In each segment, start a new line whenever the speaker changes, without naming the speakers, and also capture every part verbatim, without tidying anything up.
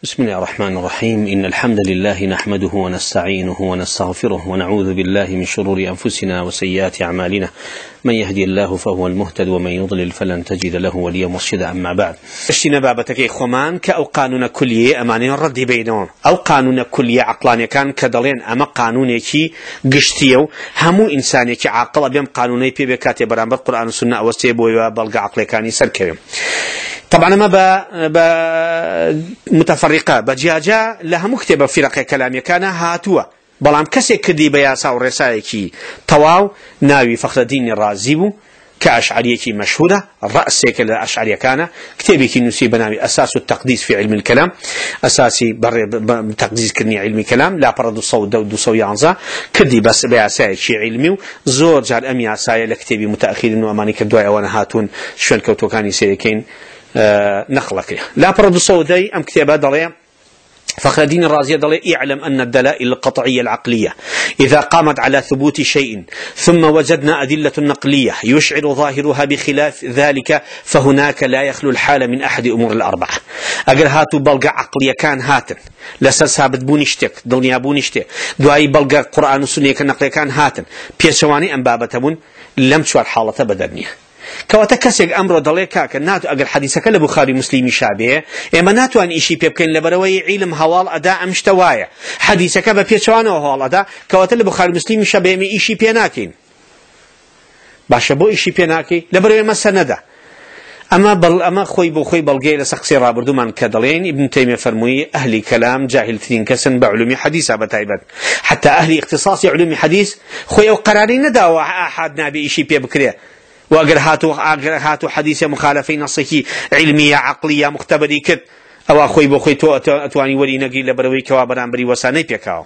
بسم الله الرحمن الرحيم. إن الحمد لله نحمده ونستعينه ونستغفره ونعوذ بالله من شرور أنفسنا وسيئات أعمالنا، من يهدي الله فهو المهتد ومن يضلل فلن تجد له وليا مرشدا. أما بعد، اشتنا بابتك خمان كأو قانون كلية أماني الرد بينهم أو قانون كلية عقلاني كان كدلين أما قانوني كي قشتيو همو إنساني كي عاقل بيم قانوني بي بكاتي برامبر قرآن السنة وستيبو وبلغ عقلي كاني سركبهم. طبعا ما ب متفرقة بجاجة لها مكتبة فرق كلامي كان هاتوا بلام كسي كدي بياسا ورسائكي تواو ناوي فخر الدين الرازي بو كأشعريكي مشهورة رأسك الأشعرية كان كتابي نسي بناوي أساس التقديس في علم الكلام، أساسي بر تقديس كني علم الكلام لا برد الصوت دو صوي عنزا كدي بس بياسا شي علمي زور جال أمي أسايا لكتابي متأخير إنه أماني كدواء وانا هاتون شوان كوتو كاني سيريكين آه نخلقه لا برد الصوتي أم كتابة ضليع فخر الدين الرازي ضليع يعلم أن الدلائل القطعية العقلية إذا قامت على ثبوت شيء ثم وجدنا أدلة نقلية يشعر ظاهرها بخلاف ذلك فهناك لا يخلو الحال من أحد أمور الأربعة. أجل هاتو بلغة عقلية كان هاتن لسا ثابت بونشتك دنيا بونشتك دعاي بلغة قرآن والسنة كان نقلية كان هاتن بيشواني أم بابتبون لم تشوار حالة بدنية كواتا كسيك أمره دليكا كناتو أجر حديثك لبخاري مسلمي شابه إما ناتو أن إشي بيبكين لبروي علم هوال أداء مشتوايا حديثك ببيتشوانا وهوال أداء كواتا لبخاري مسلمي شابه إما إشي بيناكين باشا بو إشي بيناكي لبروي ما سندا أما بل أما خوي بو خوي بلغي لسقسي رابردو من كدلين ابن تيمية فرموي أهلي كلام جاهل ثين كسن بعلومي حديثة بتايبت حتى أهلي اختصاصي علومي حديث خوي أو قراري نداو أحد نابي إشي بيبكريه وأجر هاتو أجر هاتو حديث مخالفين نصيحي علمية عقلية مختبري كت أو أخوي بخوي تو تواني ولي نقي لبروي كوابران بري وساني بيكاو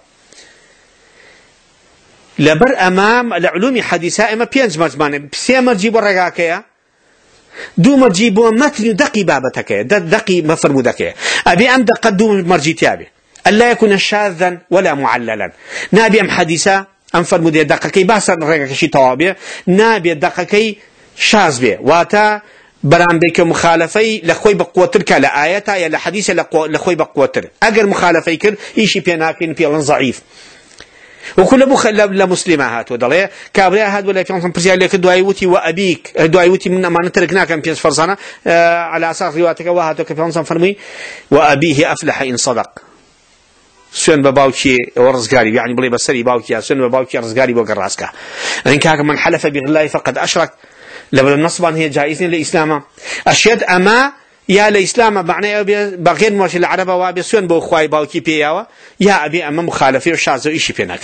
لبر أمام العلوم حديثة إما بينز مزمان بسيا مرجيب الرجاكيا دو مرجيب ومثل دقي بابتك دقي مفرمو دكيا أبي أم دق دو مرجي تابي ألا يكون شاذا ولا معللا نابي أم حديثة أم فرمو دي دقيقي باسا رجاك شي توابي نابي دقيقي شاذ به واتا برام بك مخالفي لخوي بقوتر كلا آياتا يا لحديث لخوي بقوتر أجر مخالفي كر إيشي بيناكين بيلن ضعيف وكل بخ لمسلمات ودلية كابريا هاد ولا في برزيا لك دوايوتي وأبيك دوايوتي من ما نتركنا كم في فرزانة آه على أساس روايتك وهاتك في فرنسا فرمي وأبيه أفلح إن صدق سن بباوكي ورزقاري يعني بلي بسري باوكي سن بباوكي رزقاري بوقراسكا إن كان من حلف بالله فقد أشرك لبل النصبان هي جائزين للإسلام أشهد أما يا الإسلام معناه بغير مرش العرب وابي سن بو خواي باوكي بياوا يا أبي أما مخالفي وشاذ إيشي بينك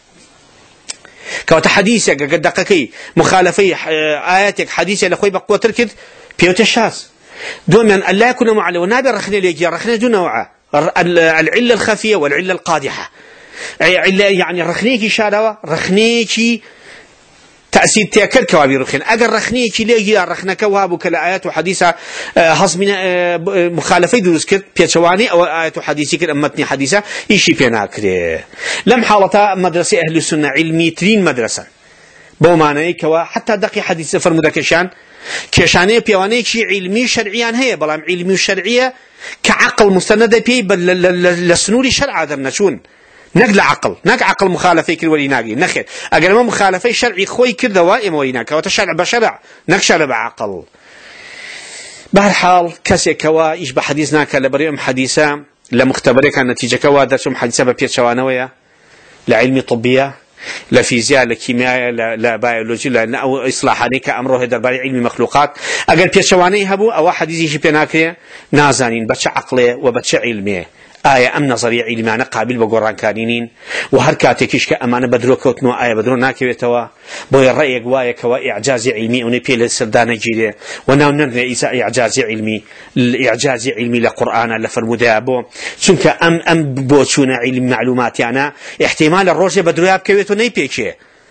كوت حديثك قد دقيقي مخالفي آياتك حديث لخوي بقوة تركض بيوت الشاذ دون من ألا يكون معلم ونابي رخنا ليجي رخنا دون نوعه العلة الخفية والعلة القادحة علة يعني رخنيكي شاروا رخنيكي تأثير تأكل كوابي رخين أجر رخنيكي ليه رخنا كوابو كالآيات وحديثة هصمنا مخالفة دروس كت بيتشواني أو آيات وحديثي كت أمتني حديثة إيشي بيناكري لم حالتا مدرسة أهل السنة علمي ترين مدرسة بوماني كوا حتى دقي حديث فرمودا كشان كشانية بيواني شي علمي شرعيان هي بلام علمي شرعية كعقل مستند بي بل لسنوري شرع درنا شون نقل عقل نق عقل مخالفي كل ولي ناقي نخير أجل ما مخالفي شرعي خوي كل دوائم وليناك وتشرع بشرع نكشر بعقل بهالحال كسي كوا يشبه حديثنا كالبريم حديثا لمختبري كان نتيجة كوا درسهم حديثا ببيت شوانوية لعلمي طبية لا فيزياء لا كيمياء لا لا بيولوجي لا أو إصلاحاني كأمره هذا الباري علمي مخلوقات أجل بيشواني هبو أو حديث يجي بيناكري نازانين بتش عقله وبتش علمي آية أم نظرية علمية قابل بقران كانين وهركاتكيش كأمانة بدرو كوتنو آية بدرو ناكي توا بوي الرأي قوايا كوا إعجاز علمي ونبيل السردان جيري وناو إذا إعجاز علمي الإعجاز علمي لقرآن لفرمودا بو سنك أم أم بوتشونا علم معلومات يعني احتمال الروجة بدرو يابكويتو نيبيكي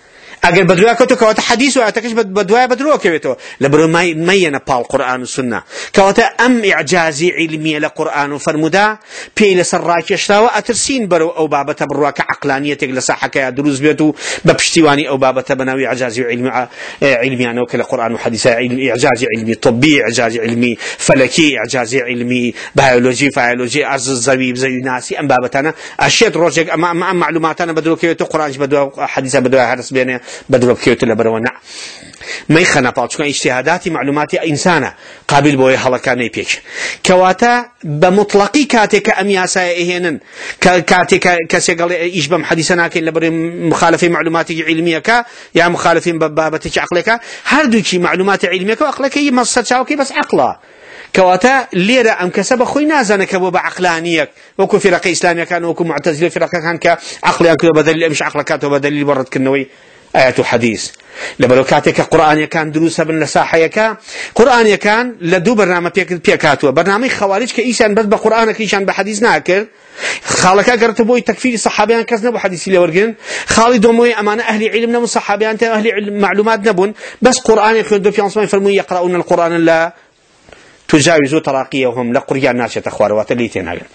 اگر بدروا كتو كوات حديث واتكش بدوا بدروا كيتو لبرو ما مينا بال قران والسنه كوات ام اعجازي علمي لقران وفرمدا بيل سراك يشتاوا اترسين برو او بابه برواك عقلانيتك لصحك يا دروز بيتو ببشتيواني او بابه بناوي اعجازي علمي علمي انا وكل قران وحديث علمي اعجازي علمي طبي اعجازي علمي فلكي اعجازي علمي بيولوجي فيولوجي ارز الزبيب زي ناسي ام بابتنا اشياء روجك اما معلوماتنا بدرو كيتو قران بدو حديث بدو هرس بين بدرو كيوت لبرونع ما يخنا بالشكل اجتهاداتي معلوماتي إنسانة قابل بوي هلكاني بيش كواتا بمطلقي كاتك أمياسا إهينن كاتك كسيقل إجبم حديثنا كين لبر مخالفين معلوماتي علمية كا يا مخالفين ببابتك عقلك هردوكي معلومات علمية وعقلك مصر شاوكي بس عقلا كواتا ليرة أم كسب خوي نازنك أبو بعقلانيك وكو فرقة إسلامية كان وكو معتزلة فرقة كان كعقل كذا بدل مش عقلك كاتو بدل برد كنوي آيات حديث لبلو كاتك قرآن كان دروس ابن لساحة كان قرآن كان لدو برنامج بيكاتو برنامج خوارج كإيشان بس بقرآن كإيشان بحديث ناكر خالك قرت بوي تكفير صحابيان كذا بحديث اللي ورجن خالد وموي أمانة أهل علمنا من صحابيان أهل علم معلومات نبون بس قرآن يخدو في أنصار فرموا يقرؤون القرآن لا تجاوزوا تراقيهم لقريان ناس يتخواروا تليتين هاي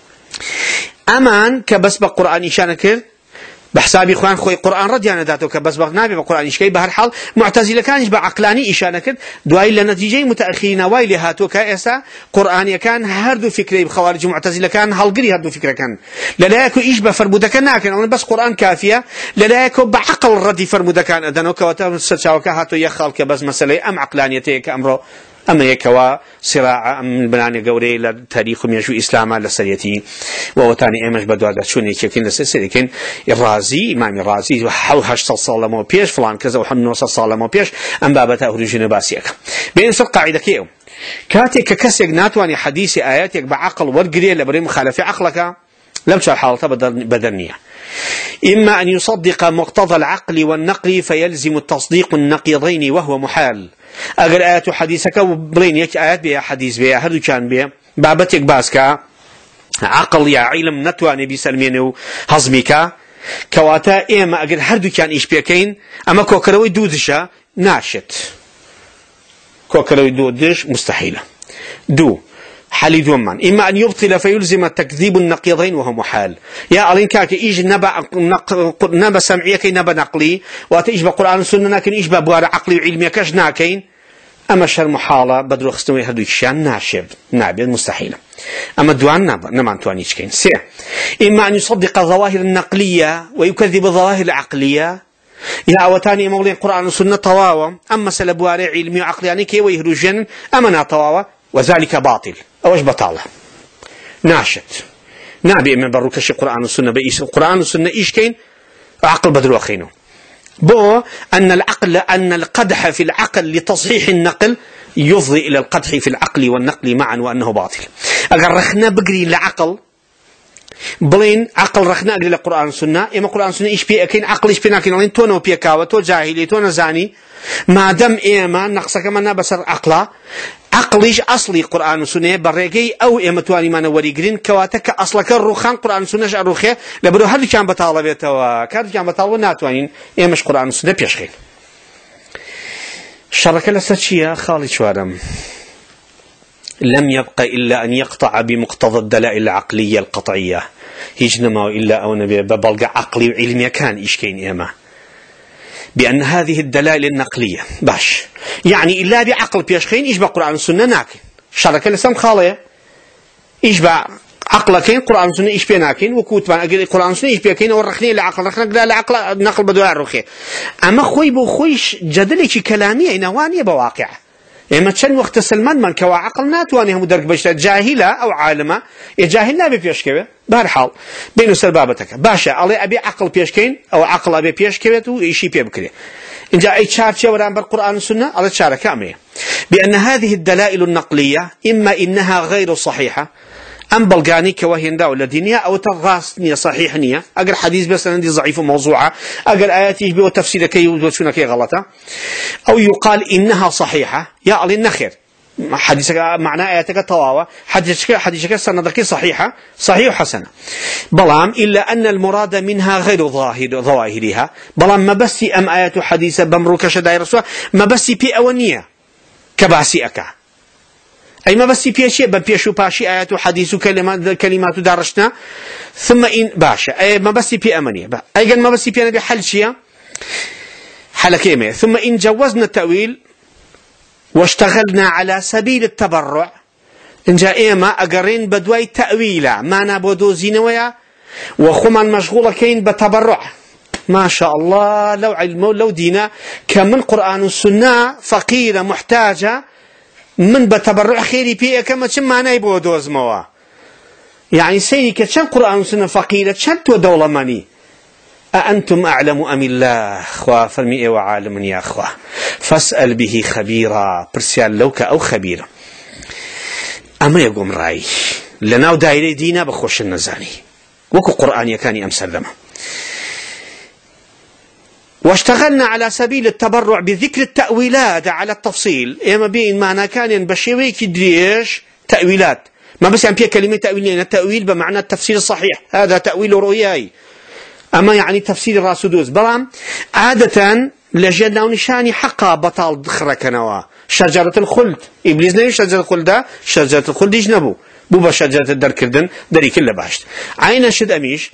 أمان كبس بقرآن إيشان كر بحسابي خوان خوي قرآن رديانا داتو كبس بغنابي بقرآن إشكي بهالحال معتزلة كانش بعقلاني إشانة كد دواي لنتيجة متأخرين وايلي هاتو كأسا قرآن كان هردو فكرة بخوارج معتزلة كان هالقري هردو فكرة كان لا يكو إيش بفرمودا كان لكن بس قرآن كافية لا يكو بعقل ردي فرمودا كان أدنو كواتو ستشاوكا هاتو يخال كبس مسألة أم عقلانيتي كأمرو أما يكوا صراع أم البناني قوري للتاريخ يشو إسلاما لسريتي ووتاني إمش بدوادة شوني كيكين لسريتي لكن الرازي إمام الرازي وحو هشت صالمو بيش فلان كذا وحنوص صالمو بيش أم بابتا أخرجين باسيك بين سر قاعدة كيو كاتك كسيق ناتواني حديث آياتك بعقل ورقري لبري مخالفة عقلك لم تشعر حالته بدنية إما أن يصدق مقتضى العقل والنقل فيلزم التصديق النقيضين وهو محال أجر آيات حديثك وبلين يك آيات بها حديث بها هردو كان بها بابتك باسكا عقل يا علم نتواني بسلمين هضمك كواتا إما أجر هردو كان إيش بيكين أما كوكروي دودشا ناشت كوكروي دودش مستحيلة دو حالي دومان إما أن يبطل فيلزم تكذيب النقيضين وهو محال يا ألين كاك إيج نبا نبا سمعية كي نبا نقلي واتيج بقرآن السنة لكن إيج بابوار عقلي وعلمي كاش ناكين أما شر محالة بدرو خستوي هدو يشان ناشب نابي مستحيل أما دوان نبا نمان توانيش كين سير إما أن يصدق الظواهر النقلية ويكذب الظواهر العقلية يا أوتاني مولين القرآن والسنة طواوة أما سلبوار علمي وعقلياني كي ويهرجن أما طواوة وذلك باطل أوش بطالة ناشت نابي من بروكش القرآن والسنة بإيش القرآن والسنة إيش كين عقل بدر وخينه بو أن العقل أن القدح في العقل لتصحيح النقل يفضي إلى القدح في العقل والنقل معا وأنه باطل أجر رخنا بقري العقل بلين عقل رخنا أجري القرآن والسنة إما القرآن والسنة إيش بيه كين عقل إيش بينا كين لين تونو بيكاوة تو جاهلي تو نزاني ما دام إيما نقصك منا بسر عقلا عقليش أصلي قرآن وسنة بريقي أو إمتواني ما نوري قرين كواتك أصلك الروخان قرآن وسنة الروخية لبرو هل كان بطالبيته كان كان بطالب ناتوانين إمش قرآن وسنة بيشخين شركة لساتشيا خالي شوارم لم يبقى إلا أن يقطع بمقتضى الدلائل العقلية القطعية هجنما إلا أو نبي ببلغ عقلي وعلمي كان إيشكين إما بأن هذه الدلائل النقلية باش يعني إلا بعقل بيشخين إيش بقرآن السنة ناكن شركة لسان خالية إيش بع عقلكين قرآن السنة إيش بيناكن وكوت بان أقول قرآن السنة إيش بيكين والرخني العقل رخنا لا العقل نقل بدوار رخي أما خوي بو خويش جدلك كلامية نوانية بواقع إما تشن وقت سلمان من كوا عقل ناتواني هم درك بشتا جاهلة أو عالمة جاهل نابي بيشكبه بهالحال بينو سربابتك باشا علي أبي عقل بيشكين أو عقل أبي بيشكبه ويشي بيبكري إن جاء أي شارتي وران بالقرآن والسنة على الشارة كاملة بأن هذه الدلائل النقلية إما إنها غير صحيحة أم بلغاني كوهين داو لدينية أو تغاسنية صحيحنية أقل حديث بس عندي ضعيف وموضوعة أقل آيات يشبه وتفسير كي وتشونا كي غلطة أو يقال إنها صحيحة يا علي النخير حديثك معناه آياتك طواوة حديثك حديثك سندك صحيحة صحيح حسنة بلام إلا أن المراد منها غير ظاهر ظواهرها بلام ما بس أم آيات حديثة بمروك شدائر رسول ما بس بي أونية كباسي أكا أي ما بس بيشي ببيشو باشي آيات حديث كلمات كلمات دارشنا ثم إن باشا أي ما بس بي أمنية أي ما بس بي نبي حل شيء حل كيمة ثم إن جوزنا التأويل واشتغلنا على سبيل التبرع إن جاء إما أقرين بدواي تأويلا ما نابودو زينويا وخمان مشغولة كين بتبرع ما شاء الله لو علم لو دينا كمن قرآن السنة فقيرة محتاجة من بتبرع خيري بيه كما تشم ما نايبو دوزموا يعني سيك كم قرآن السنة فقيرة كم تو دولة ماني أأنتم أعلم أم الله خوا فرمي وعالم يا أخوة فاسأل به خبيرا برسيال لوك أو خبيرا أما يقوم رأي لنا ودائرة دينا بخوش النزاني وكو قرآن يكاني أمسلمه واشتغلنا على سبيل التبرع بذكر التأويلات على التفصيل إما بين معنى كان بشوي كدريش تأويلات ما بس يعني كلمة تأويل التأويل بمعنى التفسير الصحيح هذا تأويل رؤياي أما يعني تفسير راسودوس بلام عادة لجدنا ونشاني حقا بطال خركنوا شجرة الخلد إبليس نيش شجرة الخلد شجرة الخلد يجنبو بوبا شجرة الدر كردن دري كله باشت عين شد أميش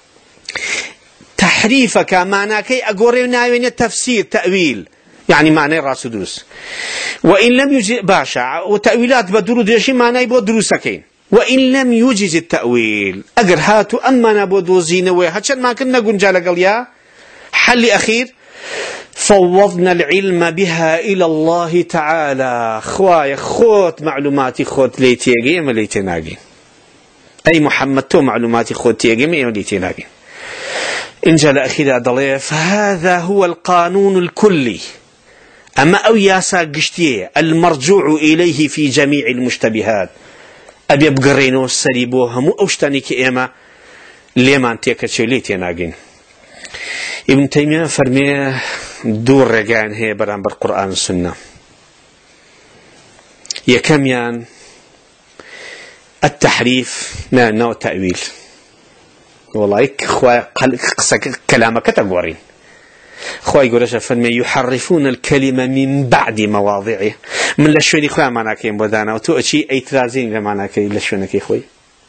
تحريفك معناكي أقوري ناوين التفسير تأويل يعني معنى راسودوس وإن لم يجز باشا وتأويلات بدرو ديشي معنى يبو دروسكين وإن لم يجز التأويل أجر هاتوا أما نبودو زينوي هاتشان ما كنا قنجال قليا حل أخير فوضنا العلم بها إلى الله تعالى خوايا خوت معلوماتي خوت ليتيجي ما ليتناجي أي محمد تو معلوماتي خوت تيجي ما ليتناجي إن جال أخير ضليف هذا هو القانون الكلي أما أو ياسا قشتيه المرجوع إليه في جميع المشتبهات أبي بقرينو السريبو همو أوشتاني كإيما ليمان تيكتشو ليتي ناقين ابن تيمية فرمي دور رقان هي بران بالقرآن السنة يكميان التحريف نا نوع تأويل والله خواي كلامك تقورين خواي يقول فرمي يحرفون الكلمة من بعد مواضعه من لشوني خواه معناكين بودانا وتؤتي اي ترازين معناكي لشونك خوي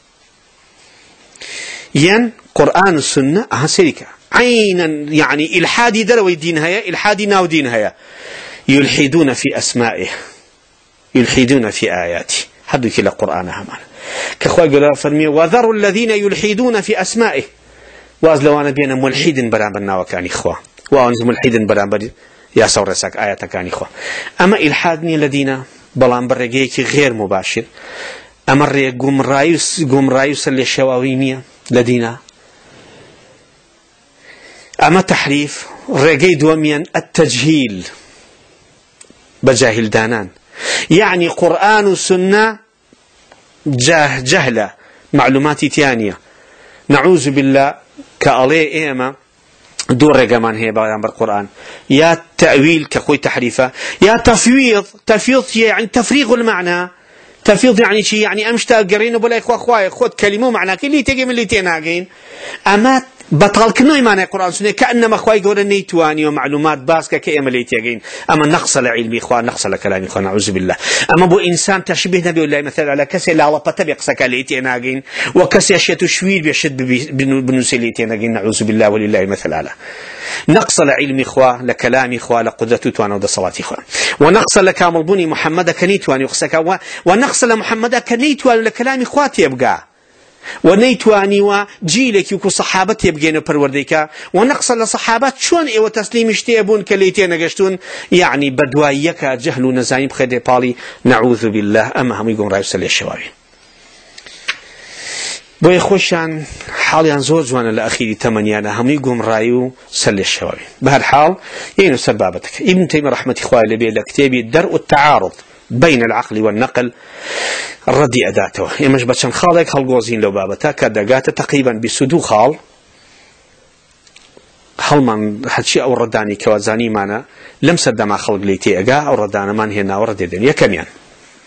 ين قرآن السنة اها سيريكا عينا يعني الحادي دروي دين هيا الحادي ناو دين هيا يلحدون في أسمائه يلحدون في آياته حدو كلا قرآن همان كخواي يقول فرمي وذروا الذين يلحدون في أسمائه وازلوانا بينا ملحد برامبرنا وكان إخوة وأنزم الحيد برامبر يا سورسك آيات كان إخوة أما إلحادني الذين برامبر رجيك غير مباشر أما الرجي قوم رايوس قوم رايوس اللي شواوينية لدينا أما تحريف رجي دوميا التجهيل بجاهل دانان يعني قرآن والسنة جاه جهلة معلومات تانية نعوذ بالله كألي إيما دور رقمان هي بعد بالقرآن يا تأويل كخوي تحريفة يا تفويض تفويض يعني تفريغ المعنى تفويض يعني شيء يعني أمشتا قرينه بلا إخوة أخوة خود كلمة معنى كلي تجي من اللي تناقين أما بطل كنوي معنى القرآن سنة كأنما أخوة يقول النيتواني ومعلومات باسكة كأما اللي تجين أما نقص لعلمي إخوة نقص لكلامي إخوة نعوذ بالله أما بو إنسان تشبه نبي الله مثلا على كسي لا لطة بيقصك اللي تناقين وكسي أشياء تشوير بيشد بنوسي اللي تناقين نعوذ بالله ولله مثل على نقص لعلم إخوة لكلام إخوة لقدرته توانا ودى صلاة إخوة ونقص لكامل بني محمد كنيتوان يقصك ونقص لمحمد كنيتوان لكلام إخواتي يبقى ونيتواني وجيلك يكو صحابة يبقينو پرورديكا ونقص لصحابات شون ايو تسليم اشتيبون كليتين نقشتون يعني بدوايك جهل ونزايم خده بالي نعوذ بالله أما هم يقوم رأيو سلي الشوابي بۆیە خۆشیان حاڵیان زۆر جوانە لە ئەخیری تەمەنیانە هەمووی گۆم ڕای و سەر لێ شەوەوی بەهەرحاڵ یەین سەر بابەتەکە ئیبن تەیمیە ڕەحمەتی خوای لەبێ لە کتێبی دەرء التعارض بين العقل والنقل ڕەدی ئەداتەوە ئێمەش بە چەند خاڵێک هەڵگۆزین لەو بابەتە کە دەگاتە تەقریبەن بیست و دوو خاڵ هەڵمان هەرچی ئەو ڕەدانی کەوە زانیمانە لەم سەردەما خەڵک لێی تێئەگا ئەو ڕەدانەمان هێناوە ڕەدێدەن یەکەمیان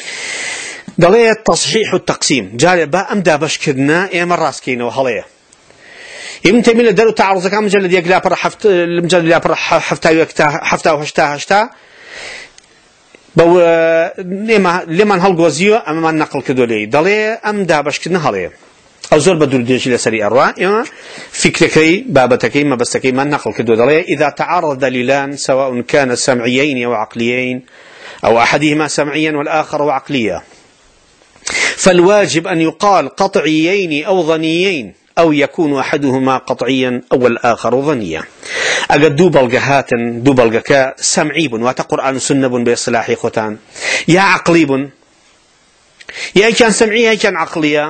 دلية تصحيح التقسيم جاري با أم دابش كدنا إما راس كينا وهلية ابن تيمية دارو تعرض كام مجلد يقلا برا حفت المجلد يقلا برا حفتا ويكتا حفتا وهشتا هشتا بو لما لما هالجوزيو أما النقل كدولي دلية أم دابش كدنا هلية أو زور بدل ديش لسري أروى إما فكركي بابتكي ما بستكي ما النقل كدولي إذا تعارض دليلان سواء كان سمعيين أو عقليين أو أحدهما سمعيا والآخر عقليا فالواجب أن يقال قطعيين أو ظنيين أو يكون أحدهما قطعيا أو الآخر ظنيا أجد دوبلغ هاتن دوبلغ كا سمعي بن وتقرآن سنة بن بإصلاح ختان يا عقلي بن يا كان سمعي يا كان عقليا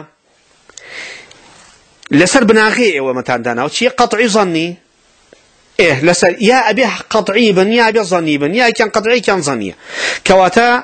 لسر بناغي ومتان دانا وشي قطعي ظني إيه لسر يا أبي قطعي بن يا أبي ظني بن يا كان قطعي كان ظنيا كواتا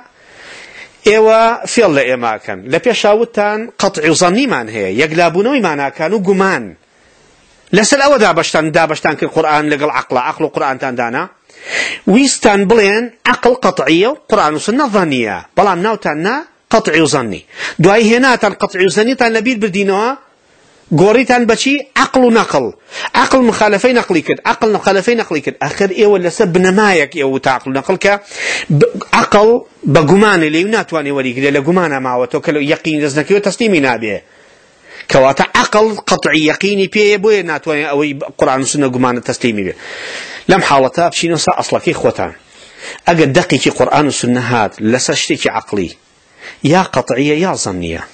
إيوا في الله إما كان لبيشاوتان قطع ظني من هي يقلبونوي معنا كانوا جمان لسه أو دابشتان دابشتان كالقرآن لقى العقل عقل القرآن تندانا ويستان بلين عقل قطعية قرآن وسنة ظنية بلا مناوتنا قطع ظني دعي هنا تان قطع ظني تان لبيد بدينها قوريتان بشي عقل ونقل عقل مخالفين نقلي كد عقل مخالفين نقلي كد آخر إيه ولا سب نمايك إيه وتعقل نقل ك عقل بجمان اللي يناتواني ولي كده لجمانه معه توكل يقين لزنك وتسليمي نابيه كواتا عقل قطعي يقيني بيه بوي ناتواني أو قرآن السنة جمانه تسليمي بيه لم حالتها بشي نصا أصلا كي إخوتان أجد دقيقي قرآن السنة هات لسشتكي عقلي يا قطعية يا ظنية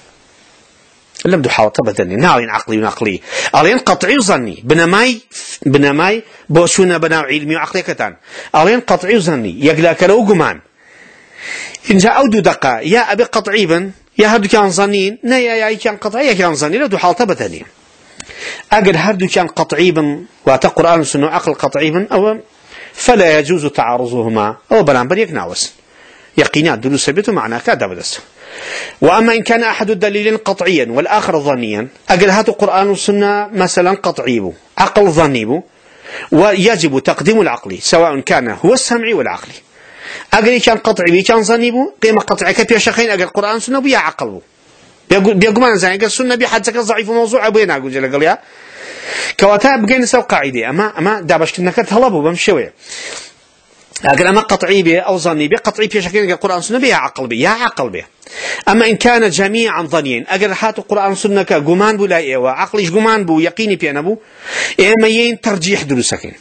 لم دو حاوطة بدني ناوين عقلي ونقلي ألين قطعي وظني بنماي بنماي بوشونا بناو علمي وعقلي كتان ألين قطعي وظني يقلاك لو جمان إن جاء أودو دقة يا أبي قطعي بن يا هردو كان ظنين نا يا يا كان قطعي يا كان ظنين لدو حاوطة بدني أجل هردو كان قطعي بن وتقرآن سنو عقل قطعي بن أو فلا يجوز تعارضهما أو بلان بل يكناوس يقينات دلو سبيتو معناه كذا بدس وأما إن كان أحد الدليلين قطعيا والآخر ظنيا أجل هاتو القرآن والسنة مثلا قطعي عقل ظني ويجب تقديم العقل سواء كان هو السمعي والعقلي أجل كان قطعي كان ظني قيمة قطعي كبير شخين أجل القرآن والسنة بيا عقل بيقول بيقول ما نزعل السنة بحد ضعيف موضوع أبوينا أقول جل قال يا كواتا بقينا سو قاعدة أما أما دابش كنا كتهلبوا بمشوي لكن أما قطعي به أو ظني به قطعي به شكل القرآن والسنة بها عقل به يا عقل به أما إن كان جميعا ظنيين أجر هاتوا القرآن والسنة كجمان بو لا إيوا عقلش جمان بو يقيني بينا بو إما ين ترجيح دروسكين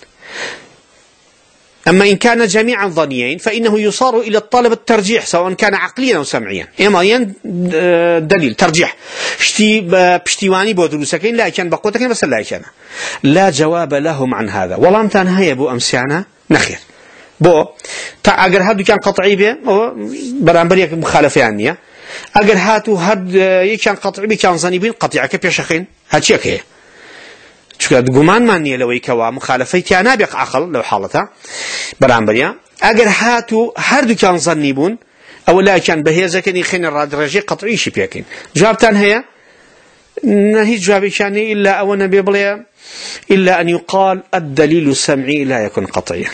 أما إن كان جميعا ظنيين فإنه يصار إلى الطلب الترجيح سواء كان عقليا أو سمعيا إما ين دليل ترجيح شتي بشتيواني بو دروسكين لا كان بقوتكين بس لا كان لا جواب لهم عن هذا والله أمتان هيا بو أمسيانا نخير بو تا اگر هادو كان قطعي به او برامبر يك مخالفه عنيه اگر هاتو هاد يكان قطعي به كان ظني بين قطيعه كبيشخين هادشي كي شكد غمان مانيه لو يكوا مخالفه تي بق عقل لو حالتها برامبر اگر هاتو هادو كان ظني بون او لا كان بهيزه كان يخين الرادرجي قطعي شي بيكين جوابتان هي نهي جوابي كان الا او نبي بلا الا ان يقال الدليل السمعي لا يكون قطعيا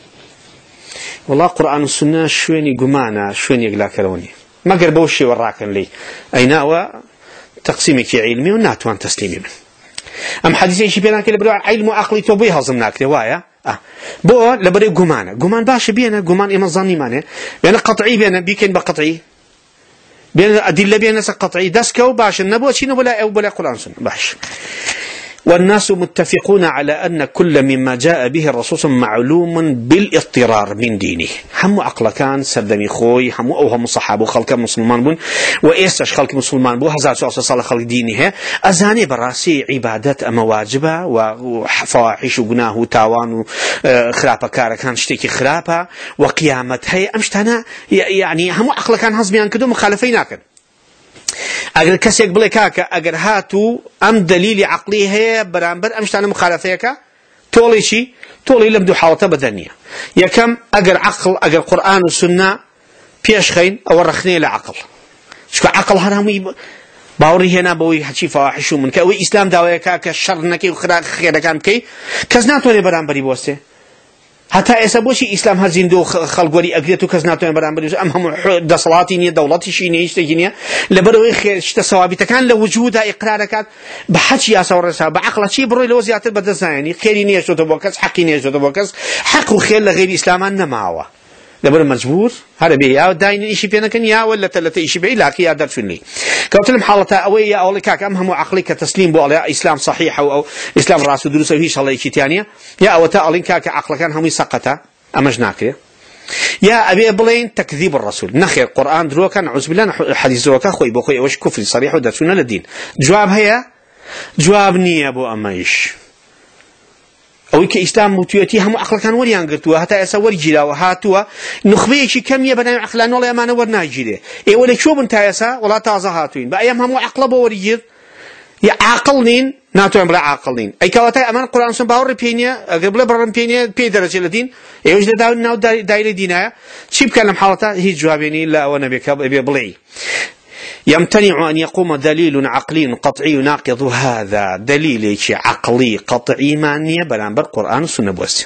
والله قرآن السنة شويني قمانا شويني يقلاكروني ما قربوا الشيء وراكن لي أين هو تقسيمك علمي وناتوان تسليمي من أم حديثي شي بينا كلا بروا علم وعقلي توبيها ظمناك لوايا أه بو لبري قمانا قمان باش بينا قمان إما ظني ماني بينا قطعي بينا بيكين بقطعي بينا أدلة بينا سقطعي دسكو باش النبوة شي نبولا أو بلا قرآن السنة باش والناس متفقون على أن كل مما جاء به الرسول معلوم بالاضطرار من دينه هم عقل كان سردمي خوي هم أو هم صحابه خلق مسلمان بون وإيستش خلق مسلمان بو هزار سؤال صلى خلق دينه أزاني براسي عبادات أما واجبة وفواحش وجناه وتاوان وخرابة كار كان شتيكي خرابة وقيامة هي أمشتنا يعني هم عقل كان هزميان كدو مخالفين كان اگر کسی بله که اگر هاتو ام دلیل عقلی هي برانبر امشتانه مخالفه که طولی چی طولی لم دو حالته بدنيه یکم اگر عقل اگر قرآن و سنة پیش خین او رخنه لعقل شو عقل هرمي باوري هنا بوي حشي فواحش من كوي اسلام داوي كا شر نكي وخير كان كي كزناتوني برانبري بوسته حتى ئێستا إسلام هەر زیندوو و خەڵگوەری ئەگرێت و کەس ناتوانێت بەرامبەر ئەم هەموو دەسەڵاتی نییە دەوڵەتیشی نییە هیچ نییە لەبەرەوەی شتە سەوابیتەکان لە وجودا ئیقرار دەکات بە حەج یاسا و ڕێسا بە عەقڵ چی بڕۆی لەوە زیاتر بەدەست نایەنی خێری نێژۆتە بۆ کەس حەقی نێژۆتە بۆ کەس حەق و خێر لە غێری ئیسلامان نەماوە لەبەر مەجبور هەر بێ یا داین ئیشی پێ نەکەن یا وەلا تەلەتە ئیشی بێ لاکە یا دەرچوون لی کەوتە لەم حاڵەتە ئەوەی یا ئەوڵی کاکە ئەم هەموو عەقڵی کە تەسلیم بۆ ئەڵێ ئیسلام صحیحە و ئەو ئیسلام ڕاست و دروستە و هیچ هەڵەیەکی تیان نییە یا ئەوەتە ئەڵین کاکە عەقڵەکان هەمووی سەقەتە ئەمەش ناکرێت يا أبي بلين تكذيب الرسول نخير قرآن دروكا نعوذ بالله حديث دروكا خوي بخوي وش كفر صريح ودرسونا للدين جواب هيا جواب نية أبو أمايش أو كإسلام متويتي هم عقل كان وريان قرتوا حتى يسوي جلا وهاتوا نخبيه شيء كم يبنى عقلان ولا ما نور ناجيله إيه ولا شو بنتايسا ولا تازه هاتوين بأيام هم عقل بوريجر يا عقلين ناتوان بلا عقلين أي كواتا أمان القرآن سن باور بينيا قبل برا بينيا بي درجة لدين يوجد داو ناو داير دينايا شي بكلم حالته هي جوابيني لا وانا بيكب بيبلعي يمتنع أن يقوم دليل عقلي قطعي يناقض هذا دليل شي عقلي قطعي معنية بلان بالقرآن والسنة بوسي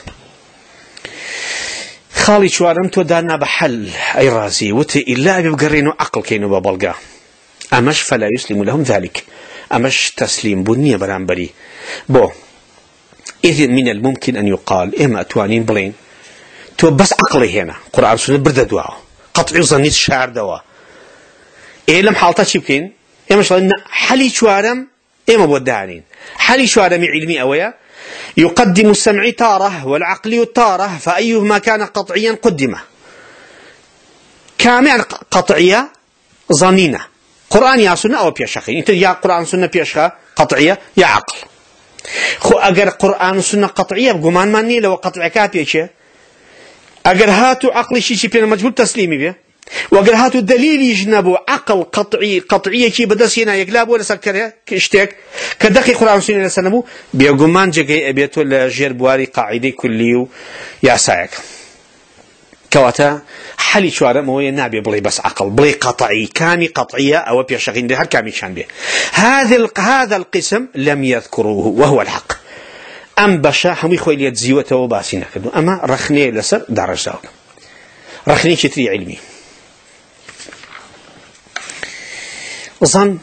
خالي شوارم تو دارنا بحل أي رازي وتي إلا بيبقرينو عقل كينو ببلغا أمش فلا يسلم لهم ذلك أمش تسليم بنية برانبري بو إذن من الممكن أن يقال إما أتوانين بلين تو بس عقلي هنا قرآن سنة برد دواء قطعي ظنيت شعر دواء إيه لم حالتا شبكين إما شلون حلي شوارم إما بودانين حلي شوارم علمي أويا يقدم السمع تارة والعقل تارة فأيهما كان قطعيا قدمه كامل قطعية ظنينة قرآن يا سنة أو بيشخي أنت يا قرآن سنة بيشخة قطعية يا عقل خو أجر قرآن سنة قطعية بقمان ماني لو قطع كابيشة أجر هاتو عقل شيء شيء بين مجبور تسليمي به وأجر هاتو دليل يجنبه عقل قطعي قطعية كي بدسينا يقلب ولا سكره كشتك كدقي قرآن سنة لسنبو بيقمان جاي أبيتو لجير بواري قاعدة كليو يا سايق كواتا حلي شوارع مويه نابي بلي بس عقل بلي قطعي كامي قطعية أو بيشغين ده كامي شان به هذا هذا القسم لم يذكروه وهو الحق أم بشا هم يخوي لي تزيوته وباسينا كدو أما رخني لسر درجة رخني شتري علمي ظن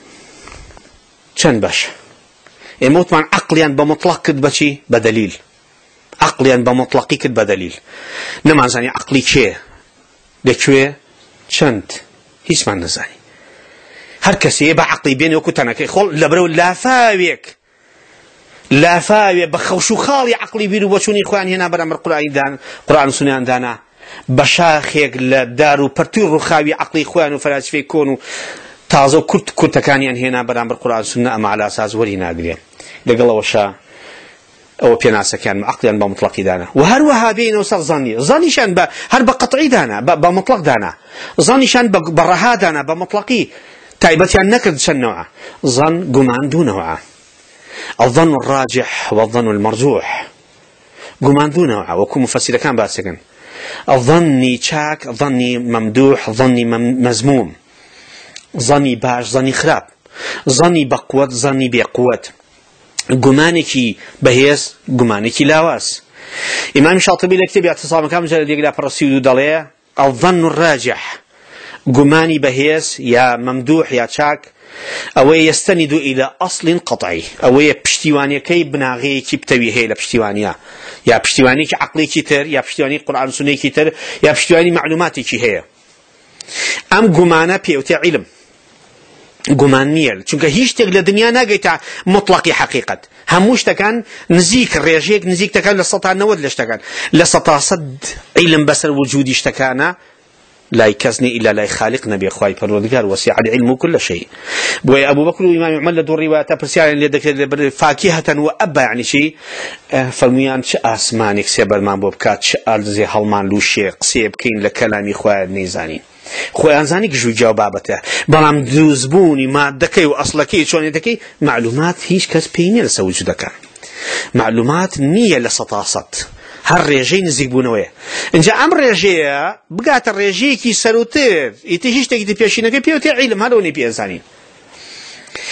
شن بشا يموت مع عقليا بمطلق كدبشي بدليل عقليا بمطلقي كد بدليل نما زاني عقلي شيء لكوي شنت هيش ما نزاني هر كسي بعقلي بيني وكتنا كي خل لبرو لا فاويك لا فاوي بخوشو خالي عقلي بينو بشوني اخواني هنا برامر قرآن دان قرآن سنة دانا بشاخيك لدارو برتيرو خاوي عقلي اخوانو فلاسفه كونو تازو كرت كرت كانيان هنا برامر قرآن سنة اما على اساس ولي ناقرين لقل وشا أو بيناسا كان عقليا بمطلق دانا وهروها بين وصل ظني ظني شان ب هر بقطعي دانا بمطلق دانا ظني شان برها دانا بمطلقي تايبتي النكد شن نوعه ظن قمان دون نوعه الظن الراجح والظن المرجوح قمان دون نوعه وكم مفسر كان باسكن الظني شاك ظني ممدوح ظني مزموم ظني باش ظني خراب ظني بقوة ظني بقوة قمانكي بهيس قمانكي لاواس إمام شاطبي لكتب اعتصام كام جلد يقول برسيدو داليه الظن الراجح قماني بهيس يا ممدوح يا شاك أو يستند إلى أصل قطعي أو بشتوانيا كي بناغي كي بتوي هي لبشتوانيا يا بشتواني كي عقلي كتر يا بشتواني قرآن سنة كتر يا بشتواني معلوماتي كي هي أم قمانا بيوتي علم قمانية چونکە هیچ شتێک لە دنیا ناگەیتە مطلقی حقیقت هەموو شتەکان نزیک ڕێژەیەک نزیک دەکەن لە سەتا نەوەد لە شتەکان لە سەتا سەد علم بەسەر وجودی شتەکانە لا كزني إلا لا خالق نبي خواي فرودكار وسع العلم كل شيء بوي أبو بكر وإمام عمل لدور روايات برسيان اللي فاكهة وأبا يعني شيء فرميان ش أسمانك سيبر ما بوبكات ش ألزي هالمان لوشي قصيب كين لكلامي خواي نيزاني خوي أنزاني كجو جوابته بلام دوزبوني ما دكي وأصلكي شون دكي معلومات هيش كاس بيني لسوي جدك معلومات نية لسطاست هر ريجي نزيك بونوية إنجا أم ريجية بقات الريجي كي سروتير يتيجيش تجد بيشينك بيوتي علم هلوني بيزاني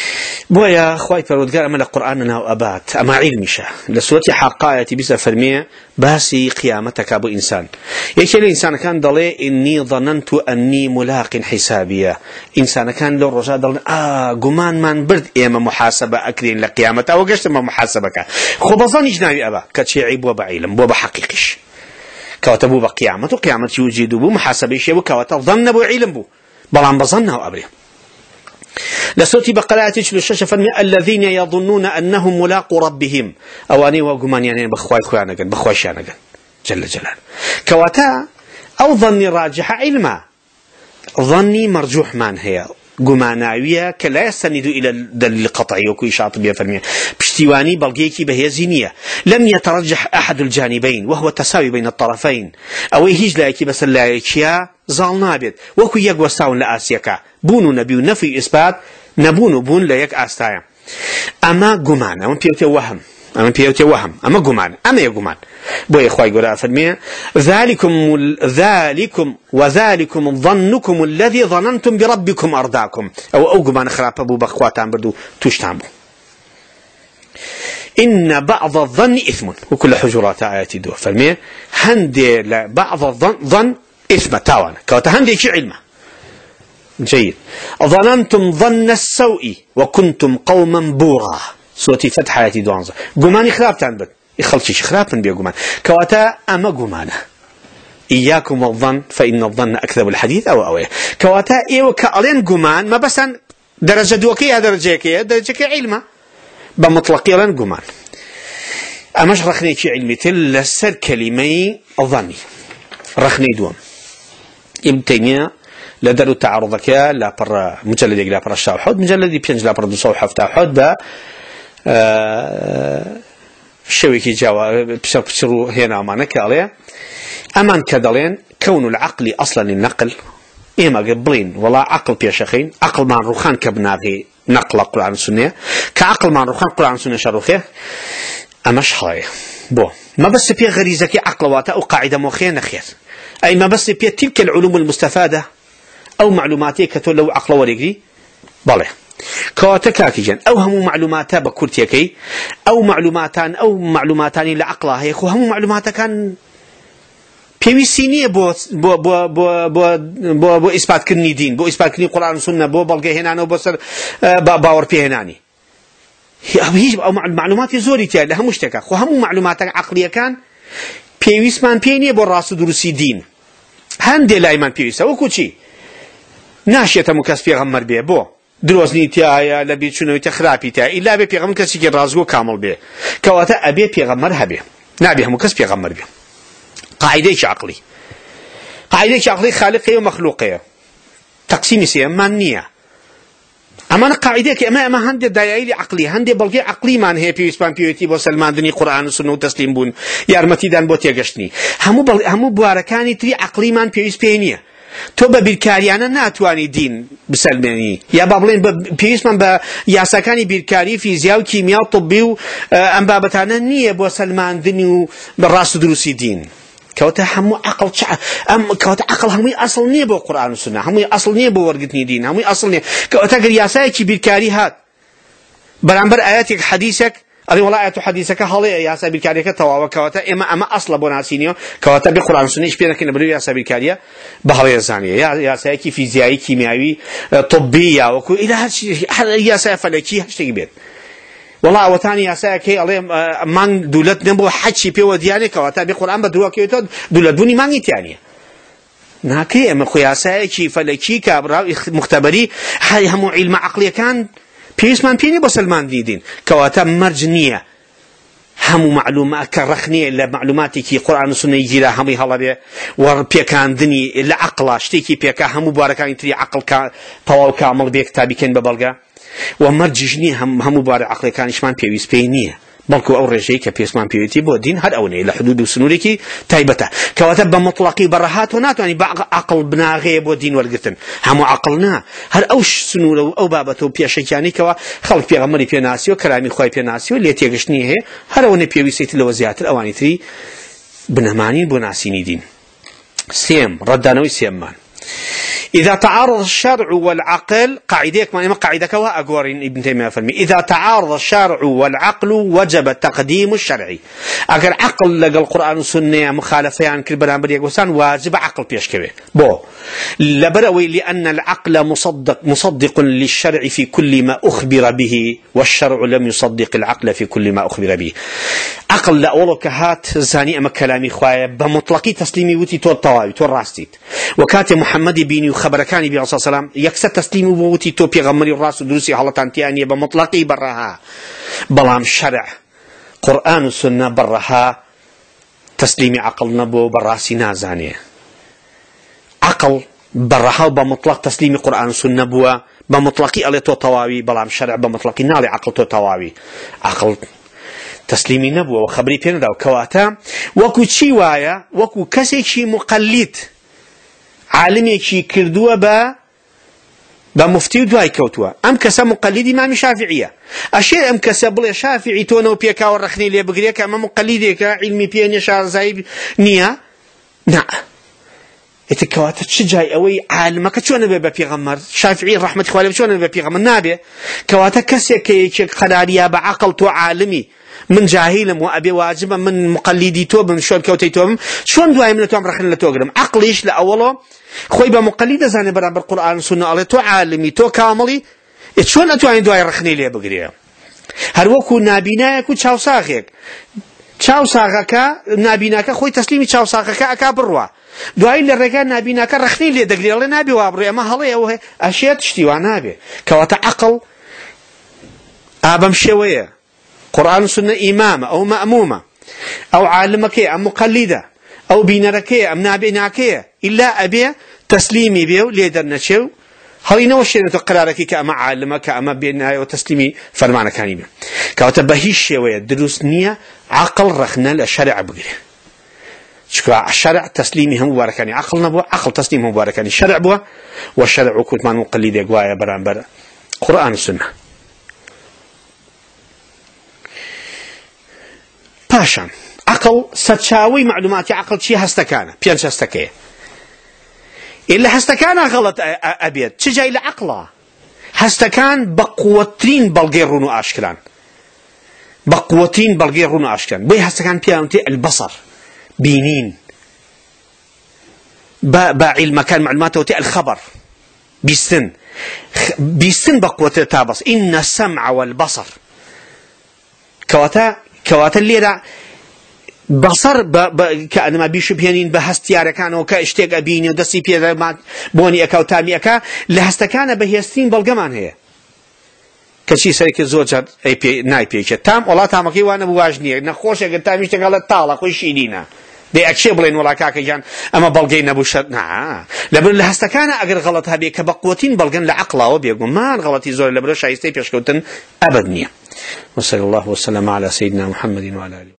بويا خواي فرودقار أما لقرآننا وأبات أما علمشا لسورة حقاية بس فرمية باسي قيامتك أبو إنسان يكي الإنسان كان ضلي إني ظننت أني ملاق حسابية إنسان كان لو رجاء ضلي آه قمان من برد إيما محاسبة أكرين لقيامته أو قشت ما محاسبك خبظان إجنابي أبا كتشي عيب وبعيلم وبحقيقش كواتبو بقيامته قيامة يوجد بو محاسبة يشيبو كواتب ظن بو علم بو بلان بظنه أبريه لسوتي بقلاتك للشاشة فرمي الذين يظنون أنهم ملاقوا ربهم أواني وقمان يعني بخواي خوانا قد بخواي شانا قد جل جلال كواتا أو ظني راجح علما ظني مرجوح من هي قماناوية كلا يستند إلى الدليل القطعي وكي شاطبية فرمي بشتواني بلقيكي بهي زينية لم يترجح أحد الجانبين وهو التساوي بين الطرفين أو يهيج لايكي بس اللايكيا زال نابد وكو يقوى استاون لآسيكا بونو نبي نفي إثبات نبونو بون ليك آستايا أما قمان أما بيوتي وهم أما بيوتي وهم أما قمان أما يقمان بوي إخوائي قراء فرمي ذلكم ذلكم وذلكم ظنكم الذي ظننتم بربكم أرداكم أو أو قمان خراب أبو بخواتان بردو توشتامو إن بعض الظن إثم وكل حجرات آياتي دو فرمي هندي بعض الظن ظن إثم تاوانا كوتا هندي شي علمه جيد ظننتم ظن السوء وكنتم قوما بورا صوتي فتح آياتي دوانزا قماني خراب تنبت يخلصيش خراب من بيا قمان كواتا أما قمانه إياكم الظن فإن الظن أكذب الحديث أو أويه كواتا إيو كألين قمان ما بس درجة دوكي درجة كي درجة كي علمه بمطلقي لن قمان أماش رخني شي علمي تل لسر كلمي الظني رخني دوام ابن تيمية لدرو تعرضك لا بر مجلد لا بر الشاوحود مجلد بينج لا بر دو صوحة فتاحود با شويكي جاوا بشرو هنا ما نكاليه أمان كدلين كون العقل أصلا النقل إما قبلين ولا عقل بيشخين عقل مع روخان كبناغي نقل القرآن السنة كعقل مع روخان القرآن السنة شروخه أمش خاية بو ما بس بيه غريزة عقل واتا أو قاعدة موخية نخير أي ما بس بيه تلك العلوم المستفادة أو معلوماتي كتول لو عقل ورقري بله كواتكاكي جن أو هم معلوماتها بكورتيكي أو معلوماتان أو معلوماتان لعقلها يخو هم معلوماتها كان بيويسينية بو بو بو بو بو بو بو إثبات كني دين بو إثبات كني قرآن والسنة بو بلقي هنا وبصر باور فيه هناني هي أو معلومات زوري تيا لها مشتكى خو هم معلومات عقلية كان بيويس مان بيني بو راس دروسي دين هندي لا إيمان بيويس أو كوشي ناشية مكاس في غمر بيه بو دروزني تيايا لبي شنو تخرابي تيا إلا أبي بيغمر كسي رازقو كامل بيه كواتا أبي بيغمر هبي نابي هم كاس بيغمر بيه قاعدة عقلي قاعدة عقلي خالقية ومخلوقية تقسيم سيمانية أما أنا قاعدة كأما أما هندي دايري عقلي هندي بلقي عقلي من هي في إسبان بيوتي بسلمان دني قرآن والسنة وتسليم بون يارمتي دان بوتي قشني همو بل همو بواركاني تري عقلي من في إسبانية توبا بالكاريانا ناتواني دين بسلماني يا بابلين بيسمان بياساكاني بالكاري فيزياء وكيمياء وطبي وأم بابتانا نية بسلمان دني بالراس دروسي دين كوتا همو عقل شع أم كوتا عقل همي أصل نيه بو قرآن والسنة همي أصل نيه بو ورقتني دين همي أصل نيه كوتا قرياساي كي بالكاري هات برانبر آياتك حديثك أري والله آيات حديثك هالي ياسا بالكاري كتوا كوتا إما أما أصل بوناسينيو كوتا بقرآن والسنة إيش بينك نبرو ياسا بالكاري بهالي الزانية يا ياسا كي فيزيائي كيميائي طبية وكو إلى هالشيء ياسا فلكي هالشيء بيت والله وثاني ياساكي عليه من دولت نبو حدشي بيو دياني كواتا بقرآن بدروا كيوتو دولت بوني ماني تانية ناكي أما خياساكي فلكي كابرا مختبري هاي همو علم عقلية كان بيسمان بيني بسلمان ديدين كواتا مرجنية همو معلومات كرخنية إلا معلوماتي كي قرآن والسنة يجيلا همي هلا بيه وربيكان دني إلا عقلا شتيكي بيكا همو باركان تري عقل كا طوال كامل بيه كتابي كين ببلغا ومرججني هم هم بار عقل كان إشمان بيويس بينية بلكو أو رجعي كبيسمان بيوتي بودين هاد أوني إلى حدود وسنوريكي تايبته كواتب مطلقي برهات ونات يعني عقل بناغي بودين والقتن هم عقلنا هل أوش سنور أو بابته بيشيكاني كوا خلق بيغمري بيناسيو كلامي خوي بيناسيو اللي تيجشني هي هل أوني بيويسيت الوزيات الأواني تري بنمانين بناسيني دين سيم ردانوي سيمان إذا تعارض الشرع والعقل قاعدة ما إما قاعدة كوا أقوارين ابن تيمية فرمي إذا تعارض الشرع والعقل وجب تقديم الشرعي أجر عقل لقى القرآن والسنة مخالفة عن كل برامج يقولون واجب عقل بيشكبه بو لبروي لأن العقل مصدق مصدق للشرع في كل ما أخبر به والشرع لم يصدق العقل في كل ما أخبر به عقل لأولك هات زاني أما كلامي خوايا بمطلقي تسليمي وتي تو الطوابي تو الراستيت وكات محمد بيني خبر كان بي عليه الصلاة والسلام يكسر تسليم ووتي تو بيغمري الراس ودروسي حالتان تيانية بمطلقي برها بلام شرع قرآن والسنة برها تسليم عقل نبو براسي نازانية عقل برها بمطلق تسليم قرآن والسنة بوا بمطلقي ألي تو طواوي بلام شرع بمطلقي نالي عقل تو طواوي عقل تسليمي نبوة وخبري بينا داو كواتا وكو تشي وايا وكو كسي شي مقلد عالمي شي كردوا با بمفتي دواي كوتوا ام كسا مقلد امام شافعية اشياء ام كسا بلي شافعي تونا وبيكا ورخني لي بقريكا اما مقلديك علمي بيني شار زايب نيا نا اتكواتا تشجاي اوي عالمك شو انا بيبا بيغمر شافعي رحمة خوالي شو انا بيبا بيغمر نابي كواتا كسي كي قداريا بعقل تو عالمي من جاهلم وأبي واجبا من مقلدي توب من شون كوتي توب شون دواي من توم رخن لتوغرم عقليش لأوله خوي بمقلد زاني برا بالقرآن والسنة على تو عالمي تو كاملي شون أتواني دواي رخني ليه بقريه هل وكو نابيناك وشاو ساخيك شاو ساخك نابيناك خوي تسليمي شاو ساخك أكابروا دواي اللي رجال نابيناك رخني ليه دقريه الله نابي وابري ما هلا يوه أشياء تشتي ونابي كواتا عقل أبم شوية قرآن والسنة إمامة أو مأمومة أو عالمكية أو مقلدة أو بينركية أم نابيناكية إلا أبي تسليمي بيو ليدر نشيو هلينا وشينا تقرارك كأما عالمك كأما بينها وتسليمي فرمانا كاني بيو كواتبهيش شوية دروس نية عقل رخنا للشرع بقري شكرا الشرع تسليمي هم مباركاني عقل نبوة عقل تسليمي هم مباركاني الشرع بوه والشرع كنت مع مقلدة قوايا بران برا قرآن والسنة باشان عقل ستشاوي معلومات عقل شي هستكانه بيانش هستكيه إلا هستكانه غلط أبيض تجي إلى عقله هستكان بقوتين بلغيرون وأشكلان بقوتين بلغيرون وأشكلان بي هستكان بيانتي البصر بينين بعلم كان معلوماته وتي الخبر بيستن بيستن بقوته تابص إن السمع والبصر كواتا كواتا اللي بصر ب... ب... كأنما بيشبهنين بهستيار كانوا كاشتيق أبيني ودسي بيدا ما بوني أكا وتامي أكا لهستكان بهيستين بلغمان هي كشي سريك الزوجة أي بي... ناي بيشة تام ولا تامكي وانا بواجني نخوش أقل تاميش تقال الطالة خوي شيدينا دي أكشبلين ولا كاكا جان أما بلغين أبو شد نا لبن لهستكان أقل غلط هبي كبقوتين بلغن لعقله وبيقول ما غلطي زور لبن شايستي بيشكوتن أبدنيا وصلى الله وسلم على سيدنا محمد وعلى آله